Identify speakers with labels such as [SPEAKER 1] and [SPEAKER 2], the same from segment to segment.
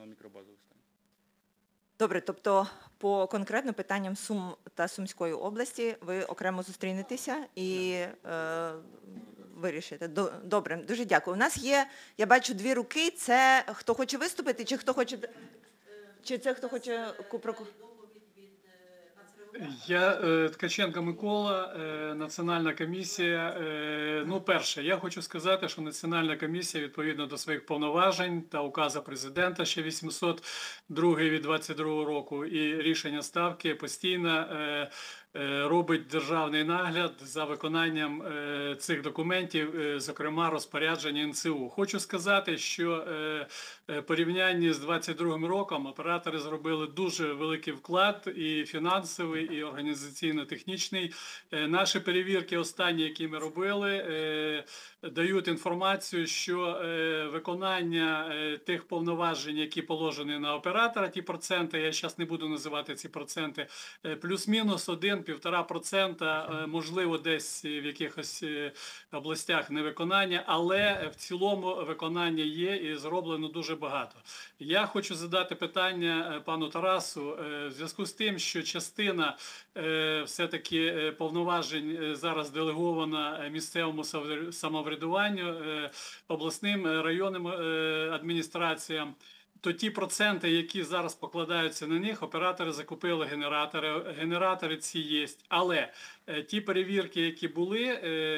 [SPEAKER 1] встановлено мікробазових станцій.
[SPEAKER 2] Добре, тобто по конкретно питанням Сум та Сумської області ви окремо зустрінетеся і вирішите. Добре, дуже дякую. У нас є, я бачу, дві руки. Це хто хоче виступити, чи хто хоче... Чи це хто хоче...
[SPEAKER 3] Я Ткаченко Микола, Національна комісія. Ну, перше, я хочу сказати, що Національна комісія відповідно до своїх повноважень та указу президента ще 802 від 22 року і рішення Ставки постійно робить державний нагляд за виконанням цих документів, зокрема розпорядження НЦУ. Хочу сказати, що в порівнянні з 22 роком оператори зробили дуже великий вклад і фінансовий, і організаційно-технічний. Наші перевірки останні, які ми робили, дають інформацію, що виконання тих повноважень, які положені на оператора, ті проценти, я зараз не буду називати ці проценти, плюс-мінус 1–1,5%, можливо, десь в якихось областях невиконання, але в цілому виконання є і зроблено дуже багато. Я хочу задати питання пану Тарасу в зв'язку з тим, що частина все-таки повноважень зараз делегована місцевому самоврядуванню, обласним районним адміністраціям, то ті проценти, які зараз покладаються на них, оператори закупили генератори ці є. Але ті перевірки, які були,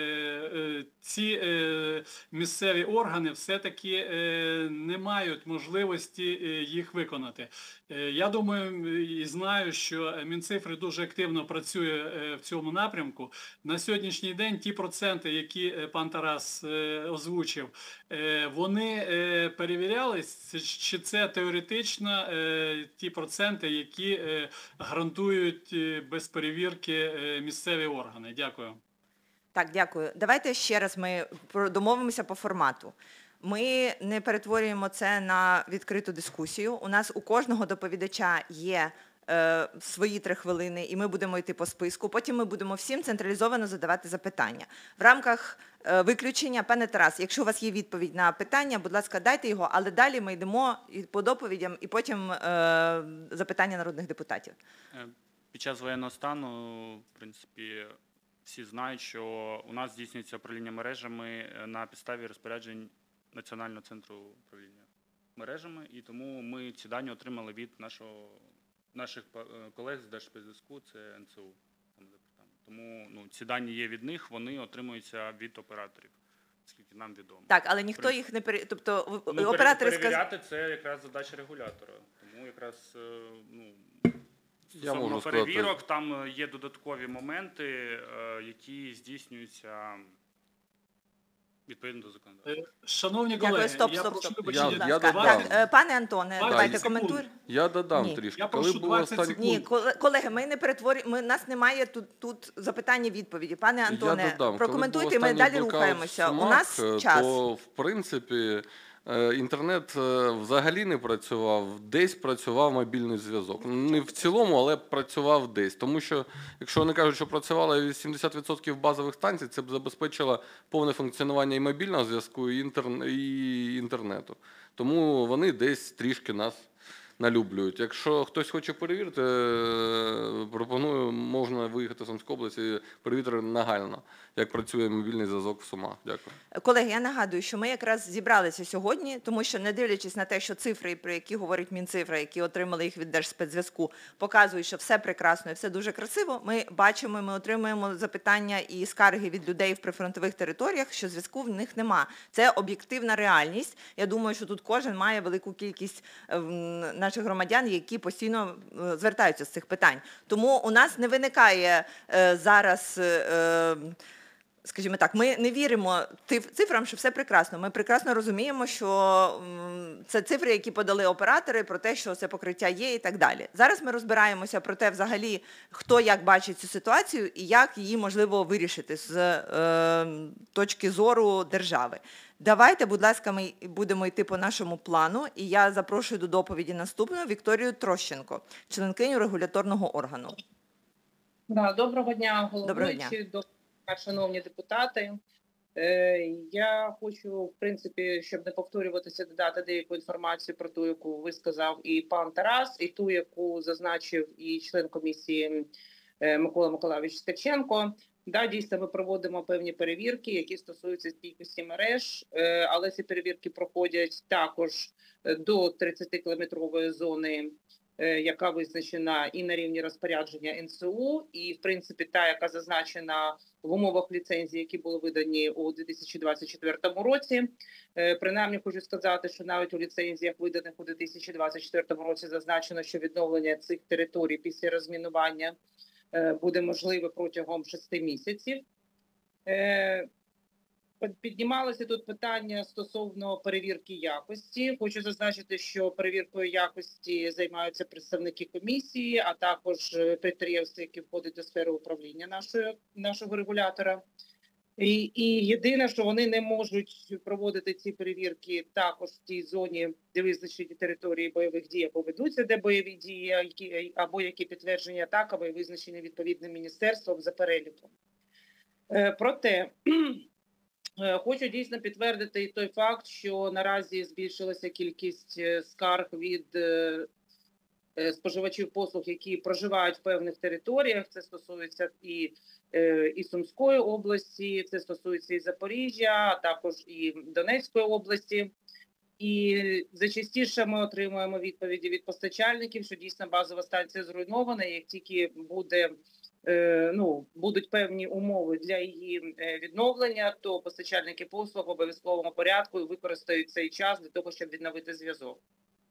[SPEAKER 3] ці місцеві органи все-таки не мають можливості їх виконати. Я думаю і знаю, що Мінцифри дуже активно працює в цьому напрямку. На сьогоднішній день ті проценти, які пан Тарас озвучив, вони перевірялись, чи це теоретично ті проценти, які гарантують без перевірки місцеві органи. Дякую.
[SPEAKER 2] Так, дякую. Давайте ще раз ми домовимося по формату. Ми не перетворюємо це на відкриту дискусію. У нас у кожного доповідача є свої 3 хвилини, і ми будемо йти по списку. Потім ми будемо всім централізовано задавати запитання. В рамках виключення, пане Тарас, якщо у вас є відповідь на питання, будь ласка, дайте його, але далі ми йдемо по доповідям і потім запитання народних депутатів.
[SPEAKER 1] Під час воєнного стану, в принципі, всі знають, що у нас здійснюється управління мережами на підставі розпоряджень Національного центру управління мережами, і тому ми ці дані отримали від наших колег з Держспецзв'язку, це НЦУ. Тому ці дані є від них, вони отримуються від операторів, оскільки нам відомо.
[SPEAKER 2] Так, але ніхто їх не тобто
[SPEAKER 1] оператори перевіряти це якраз задача регулятора. Тому якраз стосовно перевірок, там є додаткові моменти, які здійснюються відповідно до законодавства.
[SPEAKER 3] Шановні колеги,
[SPEAKER 2] пане Антоне, давайте коментуйте.
[SPEAKER 4] Я додам трішки.
[SPEAKER 2] Ні, колеги, ми не перетворюємо, нас немає тут запитання-відповіді. Пане Антоне, прокоментуйте, і ми далі рухаємося. У нас час.
[SPEAKER 4] То, в принципі, інтернет взагалі не працював, десь працював мобільний зв'язок. Не в цілому, але працював десь. Тому що, якщо вони кажуть, що працювало 80% базових станцій, це б забезпечило повне функціонування і мобільного зв'язку, і інтернету. Тому вони десь трішки нас налюблюють. Якщо хтось хоче перевірити, пропоную, можна виїхати з Сумської області і перевірити нагально, як працює мобільний зв'язок в Сумах. Дякую.
[SPEAKER 2] Колеги, я нагадую, що ми якраз зібралися сьогодні, тому що, не дивлячись на те, що цифри, про які говорить Мінцифра, які отримали їх від Держспецзв'язку, показують, що все прекрасно і все дуже красиво, ми бачимо, ми отримуємо запитання і скарги від людей в прифронтових територіях, що зв'язку в них нема. Це об'єктивна реальність. Я думаю, що тут кожен має велику кількість наших громадян, які постійно звертаються з цих питань. Тому у нас не виникає зараз, скажімо так, ми не віримо цифрам, що все прекрасно. Ми прекрасно розуміємо, що це цифри, які подали оператори, про те, що це покриття є і так далі. Зараз ми розбираємося про те, взагалі, хто як бачить цю ситуацію і як її можливо вирішити з точки зору держави. Давайте, будь ласка, ми будемо йти по нашому плану, і я запрошую до доповіді наступну Вікторію Трощенко, членкиню регуляторного органу.
[SPEAKER 5] Доброго дня, головуючі, шановні депутати. Я хочу, в принципі, щоб не повторюватися, додати деяку інформацію про ту, яку ви сказав і пан Тарас, і ту, яку зазначив і член комісії Микола Миколайович Ткаченко. Да, дійсно, ми проводимо певні перевірки, які стосуються стійкості мереж, але ці перевірки проходять також до 30-кілометрової зони, яка визначена і на рівні розпорядження НСУ, і, в принципі, та, яка зазначена в умовах ліцензії, які були видані у 2024 році. Принаймні, хочу сказати, що навіть у ліцензіях, виданих у 2024 році, зазначено, що відновлення цих територій після розмінування буде можливе протягом 6 місяців. Піднімалося тут питання стосовно перевірки якості. Хочу зазначити, що перевіркою якості займаються представники комісії, а також підприємства, які входять до сфери управління нашого регулятора. І єдине, що вони не можуть проводити ці перевірки також в тій зоні, де визначені території бойових дій, або ведуться де бойові дії, або які підтверджені атаками визначені відповідним міністерством за переліком. Проте хочу дійсно підтвердити і той факт, що наразі збільшилася кількість скарг від споживачів послуг, які проживають в певних територіях. Це стосується і Сумської області, це стосується і Запоріжжя, а також і Донецької області. І зачастіше ми отримуємо відповіді від постачальників, що дійсно базова станція зруйнована. Як тільки будуть певні умови для її відновлення, то постачальники послуг в обов'язковому порядку використають цей час для того, щоб відновити зв'язок.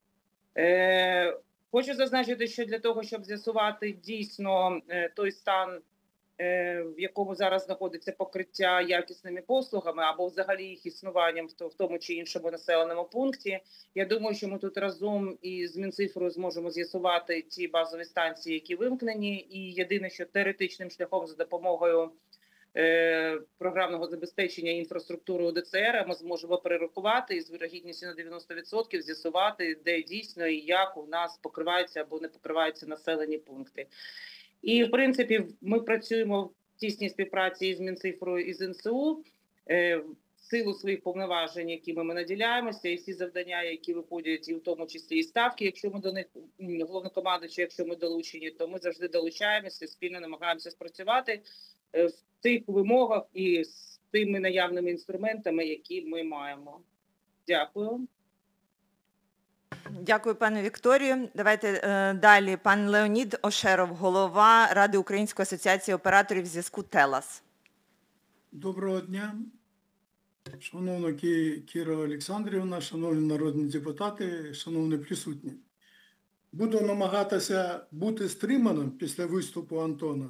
[SPEAKER 5] Хочу зазначити, що для того, щоб з'ясувати дійсно той стан, в якому зараз знаходиться покриття якісними послугами або взагалі їх існуванням в тому чи іншому населеному пункті, я думаю, що ми тут разом із Мінцифрою зможемо з'ясувати ті базові станції, які вимкнені, і єдине, що теоретичним шляхом за допомогою програмного забезпечення інфраструктури ОДЦР ми зможемо перерахувати і з вірогідністю на 90% з'ясувати, де дійсно і як у нас покриваються або не покриваються населені пункти. І, в принципі, ми працюємо в тісній співпраці із Мінцифрою і з НСУ в силу своїх повноважень, якими ми наділяємося, і всі завдання, які виходять, і в тому числі і ставки, якщо ми до них, головнокомандуючий, якщо ми долучені, то ми завжди долучаємося, спільно намагаємося спрацювати в тих вимогах і з тими наявними інструментами, які ми маємо. Дякую.
[SPEAKER 2] Дякую, пане Вікторію. Давайте далі. Пан Леонід Ошеров, голова Ради Української асоціації операторів зв'язку «ТЕЛАС».
[SPEAKER 6] Доброго дня, шановна Кіра Олександрівна, шановні народні депутати, шановні присутні. Буду намагатися бути стриманим після виступу Антона.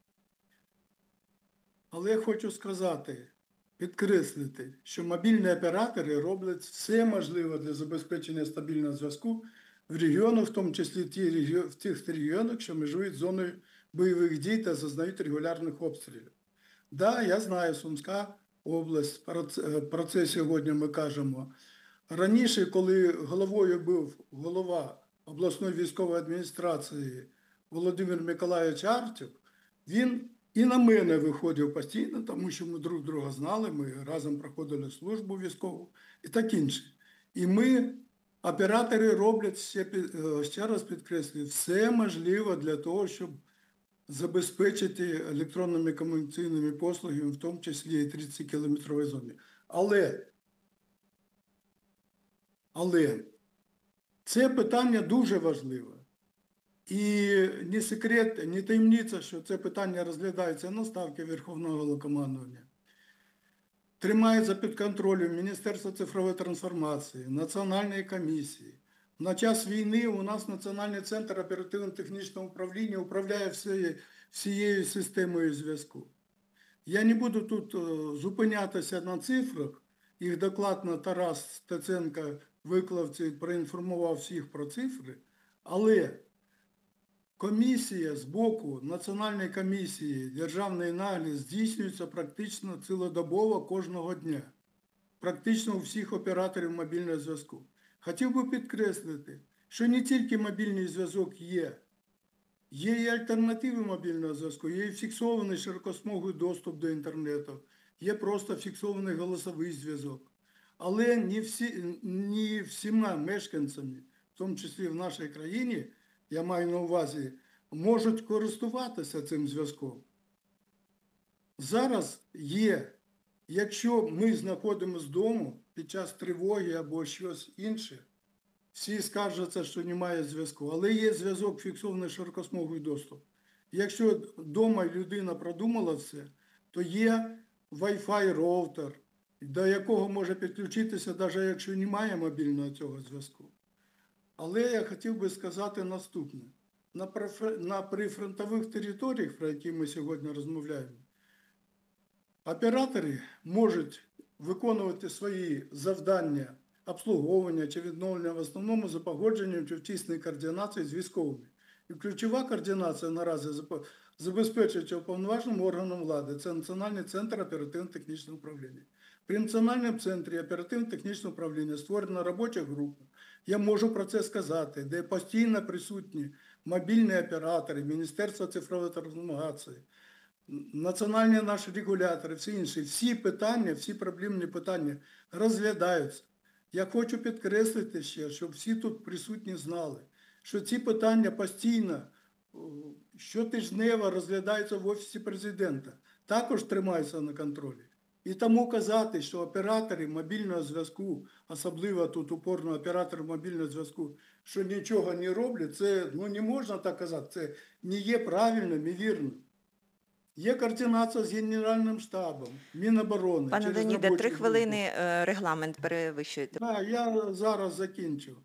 [SPEAKER 6] Але я хочу сказати, підкреслити, що мобільні оператори роблять все можливе для забезпечення стабільного зв'язку в регіонах, в тому числі в тих регіонах, що межують з зоною бойових дій та зазнають регулярних обстрілів. Да, я знаю, Сумська область, про це сьогодні ми кажемо. Раніше, коли головою був голова обласної військової адміністрації Володимир Миколайович Артюк, він і на мене виходив постійно, тому що ми друг друга знали, ми разом проходили службу військову і так інше. І ми, оператори, роблять, ще раз підкреслюю, все можливе для того, щоб забезпечити електронними комунікаційними послугами, в тому числі і 30-кілометровій зоні. Але це питання дуже важливе. І не секрет, не таємниця, що це питання розглядається на ставці Верховного Головнокомандування. Тримається під контролем Міністерства цифрової трансформації, Національної комісії. На час війни у нас Національний центр оперативно-технічного управління управляє всією системою зв'язку. Я не буду тут зупинятися на цифрах. Їх докладно Тарас Стеценко виклав це, проінформував всіх про цифри. Але комісія з боку Національної комісії державної нагляд здійснюється практично цілодобово кожного дня. Практично у всіх операторів мобільного зв'язку. Хотів би підкреслити, що не тільки мобільний зв'язок є і альтернативи мобільного зв'язку, є і фіксований широкосмуговий доступ до інтернету, є просто фіксований голосовий зв'язок. Але не всіма мешканцями, в тому числі в нашій країні, я маю на увазі, можуть користуватися цим зв'язком. Зараз є, якщо ми знаходимося вдома під час тривоги або щось інше, всі скаржаться, що немає зв'язку, але є зв'язок фіксований широкосмуговий доступ. Якщо вдома людина продумала все, то є Wi-Fi роутер, до якого може підключитися, навіть якщо немає мобільного цього зв'язку. Але я хотів би сказати наступне. На прифронтових територіях, про які ми сьогодні розмовляємо, оператори можуть виконувати свої завдання обслуговування чи відновлення в основному за погодженням чи в тісній координації з військовими. І ключова координація наразі забезпечується уповноваженим органом влади. Це Національний центр оперативно-технічного управління. При Національному центрі оперативно-технічного управління створена робоча група. Я можу про це сказати, де постійно присутні мобільні оператори, Міністерство цифрової трансформації, національні наші регулятори, всі інші. Всі питання, всі проблемні питання розглядаються. Я хочу підкреслити ще, щоб всі тут присутні знали, що ці питання постійно, щотижнево розглядаються в Офісі Президента, також тримаються на контролі. І тому казати, що оператори мобільного зв'язку, особливо тут упорно оператори мобільного зв'язку, що нічого не роблять, це не можна так казати, це не є правильним і вірним. Є координація з Генеральним штабом, Міноборони.
[SPEAKER 2] Пане
[SPEAKER 6] через
[SPEAKER 2] Леоніде,
[SPEAKER 6] робочу
[SPEAKER 2] 3
[SPEAKER 6] групу.
[SPEAKER 2] хвилини регламент перевищуєте.
[SPEAKER 6] Так, я зараз закінчу.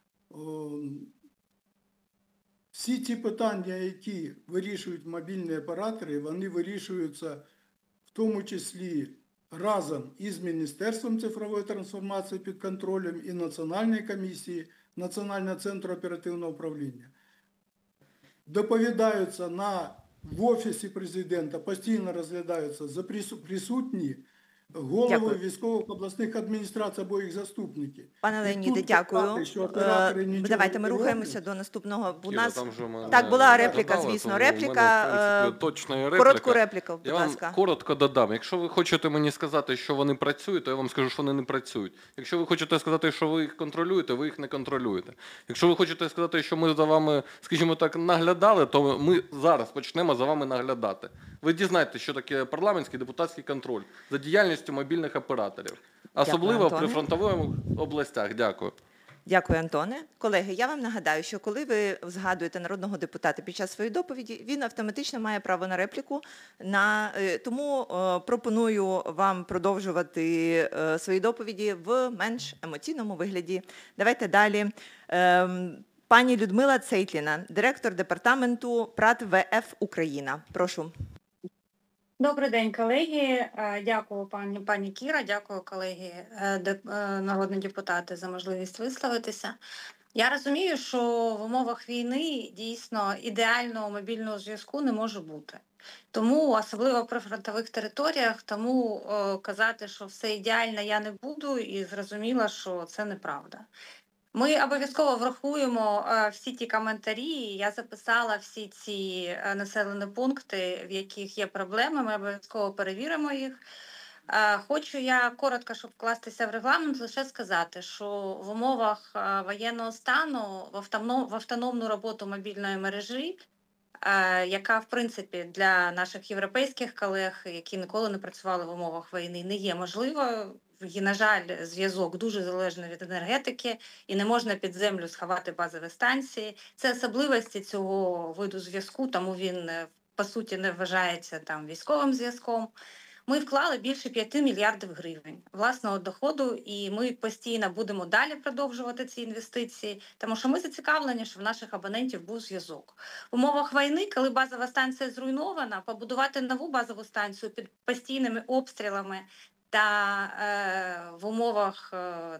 [SPEAKER 6] Всі ті питання, які вирішують мобільні оператори, вони вирішуються в тому числі разом із Міністерством цифрової трансформації під контролем і Національної комісії, Національного центру оперативного управління. Доповідаються в Офісі Президента, постійно розглядаються за присутні голови
[SPEAKER 2] Дякую.
[SPEAKER 6] військових обласних адміністрацій або їх заступники.
[SPEAKER 2] Пане
[SPEAKER 6] І
[SPEAKER 2] Леоніде,
[SPEAKER 6] тут
[SPEAKER 2] дякую.
[SPEAKER 6] казати, що оператори нічого
[SPEAKER 2] Давайте ми
[SPEAKER 6] не
[SPEAKER 2] рухаємося
[SPEAKER 6] роблять.
[SPEAKER 2] до наступного. У
[SPEAKER 4] Іра,
[SPEAKER 2] нас
[SPEAKER 4] там же мене
[SPEAKER 2] так, була репліка,
[SPEAKER 4] згадали,
[SPEAKER 2] звісно,
[SPEAKER 4] тому в мене,
[SPEAKER 2] репліка.
[SPEAKER 4] в принципі, точна репліка.
[SPEAKER 2] Коротку репліку, будь
[SPEAKER 4] Я вам
[SPEAKER 2] ласка.
[SPEAKER 4] коротко додам. Якщо ви хочете мені сказати, що вони працюють, то я вам скажу, що вони не працюють. Якщо ви хочете сказати, що ви їх контролюєте, ви їх не контролюєте. Якщо ви хочете сказати, що ми за вами, скажімо так, наглядали, то ми зараз почнемо за вами наглядати. Ви дізнаєтесь, що таке парламентський депутатський контроль за діяльністю мобільних операторів. Особливо в
[SPEAKER 2] Антоне.
[SPEAKER 4] прифронтових областях. Дякую.
[SPEAKER 2] Дякую, Антоне. Колеги, я вам нагадаю, що коли ви згадуєте народного депутата під час своєї доповіді, він автоматично має право на репліку. Тому пропоную вам продовжувати свої доповіді в менш емоційному вигляді. Давайте далі. Пані Людмила Цейтліна, директор департаменту ПрАТ ВФ Україна. Прошу.
[SPEAKER 7] Добрий день, колеги. Дякую, пані Кіра, дякую, колеги, народні депутати, за можливість висловитися. Я розумію, що в умовах війни дійсно ідеального мобільного зв'язку не може бути. Тому, особливо при фронтових територіях, казати, що все ідеально, я не буду, і зрозуміла, що це неправда. Ми обов'язково врахуємо всі ті коментарі, я записала всі ці населені пункти, в яких є проблеми, ми обов'язково перевіримо їх. Хочу я коротко, щоб вкластися в регламент, лише сказати, що в умовах воєнного стану в автономну роботу мобільної мережі, яка, в принципі, для наших європейських колег, які ніколи не працювали в умовах війни, не є можливо. І, на жаль, зв'язок дуже залежний від енергетики, і не можна під землю сховати базові станції. Це особливості цього виду зв'язку, тому він, по суті, не вважається військовим зв'язком. Ми вклали більше 5 мільярдів гривень власного доходу, і ми постійно будемо далі продовжувати ці інвестиції, тому що ми зацікавлені, що в наших абонентів був зв'язок. В умовах війни, коли базова станція зруйнована, побудувати нову базову станцію під постійними обстрілами та в умовах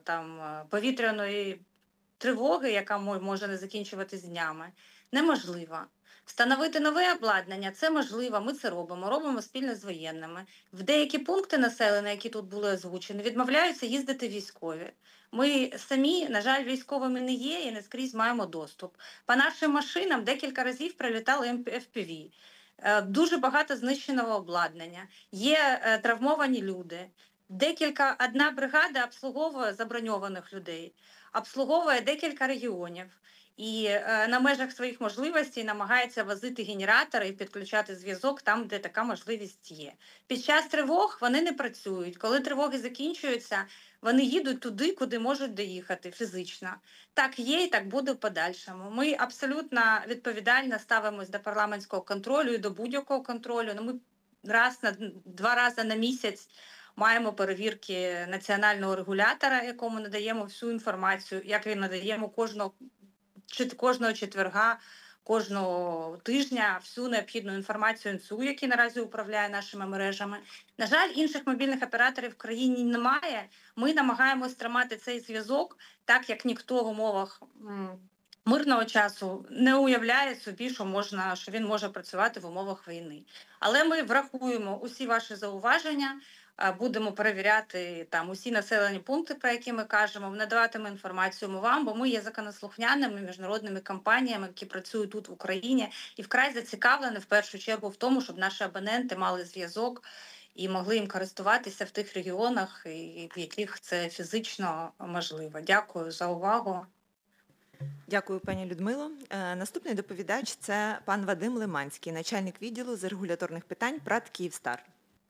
[SPEAKER 7] повітряної тривоги, яка може не закінчуватись днями, неможливо. Встановити нове обладнання – це можливо, ми це робимо спільно з воєнними. В деякі пункти населення, які тут були озвучені, відмовляються їздити військові. Ми самі, на жаль, військовими не є і не скрізь маємо доступ. По нашим машинам декілька разів прилітали FPV. Дуже багато знищеного обладнання, є травмовані люди. Одна бригада обслуговує заброньованих людей, обслуговує декілька регіонів і на межах своїх можливостей намагається возити генератори і підключати зв'язок там, де така можливість є. Під час тривог вони не працюють. Коли тривоги закінчуються, вони їдуть туди, куди можуть доїхати фізично. Так є і так буде в подальшому. Ми абсолютно відповідально ставимось до парламентського контролю і до будь-якого контролю. Ми два рази на місяць маємо перевірки національного регулятора, якому надаємо всю інформацію, як він надаємо кожного четверга, кожного тижня всю необхідну інформацію НСУ, який наразі управляє нашими мережами. На жаль, інших мобільних операторів в країні немає. Ми намагаємось тримати цей зв'язок, так як ніхто в умовах мирного часу не уявляє собі, що він може працювати в умовах війни. Але ми врахуємо усі ваші зауваження, будемо перевіряти там усі населені пункти, про які ми кажемо, надаватимемо інформацію вам, бо ми є законослухняними міжнародними компаніями, які працюють тут в Україні і вкрай зацікавлені в першу чергу в тому, щоб наші абоненти мали зв'язок і могли їм користуватися в тих регіонах, в яких це фізично можливо. Дякую за увагу.
[SPEAKER 2] Дякую, пані Людмило. Наступний доповідач – це пан Вадим Лиманський, начальник відділу з регуляторних питань ПрАТ «Київстар».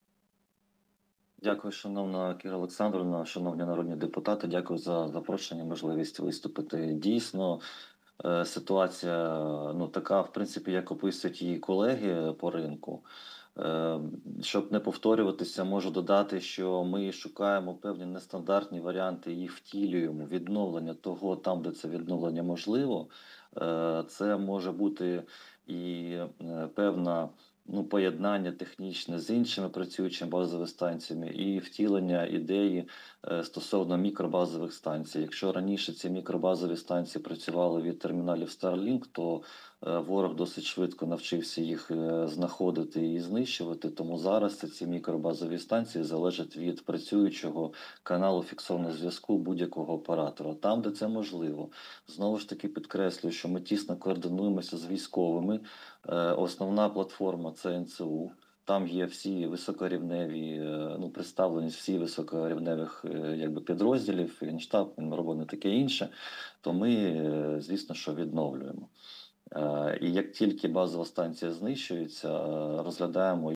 [SPEAKER 8] Дякую, шановна Кіра Олександрівна, шановні народні депутати. Дякую за запрошення, можливість виступити. Дійсно, ситуація така, в принципі, як описують її колеги по ринку. Щоб не повторюватися, можу додати, що ми шукаємо певні нестандартні варіанти, їх втілюємо, відновлення того там, де це відновлення можливо. Це може бути і певна поєднання технічне з іншими працюючими базовими станціями і втілення ідеї стосовно мікробазових станцій. Якщо раніше ці мікробазові станції працювали від терміналів Starlink, то ворог досить швидко навчився їх знаходити і знищувати, тому зараз ці мікробазові станції залежать від працюючого каналу фіксованого зв'язку будь-якого оператора. Там, де це можливо. Знову ж таки підкреслюю, що ми тісно координуємося з військовими. Основна платформа – це НСУ. Там є всі високорівневі, представленість всіх високорівневих підрозділів, Генштаб, Міноборони, таке інше, то ми, звісно, що відновлюємо. І як тільки базова станція знищується, розглядаємо